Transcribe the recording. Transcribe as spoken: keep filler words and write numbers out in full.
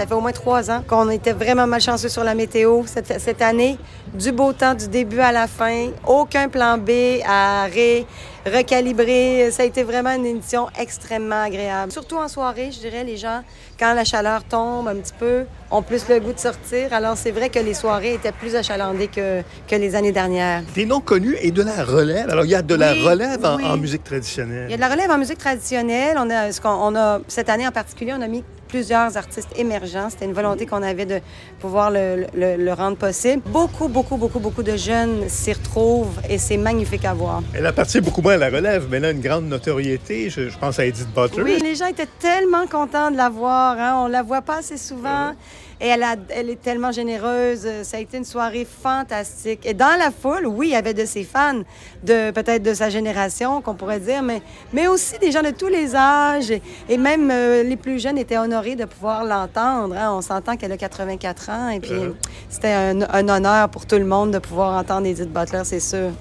Ça fait au moins trois ans qu'on était vraiment malchanceux sur la météo cette, cette année. Du beau temps du début à la fin. Aucun plan B à ré, recalibrer. Ça a été vraiment une édition extrêmement agréable. Surtout en soirée, je dirais, les gens, quand la chaleur tombe un petit peu, ont plus le goût de sortir. Alors, c'est vrai que les soirées étaient plus achalandées que, que les années dernières. Des noms connus et de la relève. Alors, il y a de la oui, relève en, oui. en musique traditionnelle. Il y a de la relève en musique traditionnelle. On a, ce qu'on, on a, cette année en particulier, on a mis plusieurs artistes émergents. C'était une volonté qu'on avait de pouvoir le, le, le rendre possible. Beaucoup, beaucoup, beaucoup, beaucoup de jeunes s'y retrouvent et c'est magnifique à voir. Elle appartient beaucoup moins à la relève, mais elle a une grande notoriété. Je, je pense à Edith Butler. Oui, les gens étaient tellement contents de la voir. Hein? On la voit pas assez souvent. Et elle, a, elle est tellement généreuse. Ça a été une soirée fantastique. Et dans la foule, oui, il y avait de ses fans, de, peut-être de sa génération, qu'on pourrait dire, mais, mais aussi des gens de tous les âges. Et, et même euh, les plus jeunes étaient honorés de pouvoir l'entendre. Hein? On s'entend qu'elle a quatre-vingt-quatre ans. Et puis, euh... c'était un, un honneur pour tout le monde de pouvoir entendre Edith Butler, c'est sûr.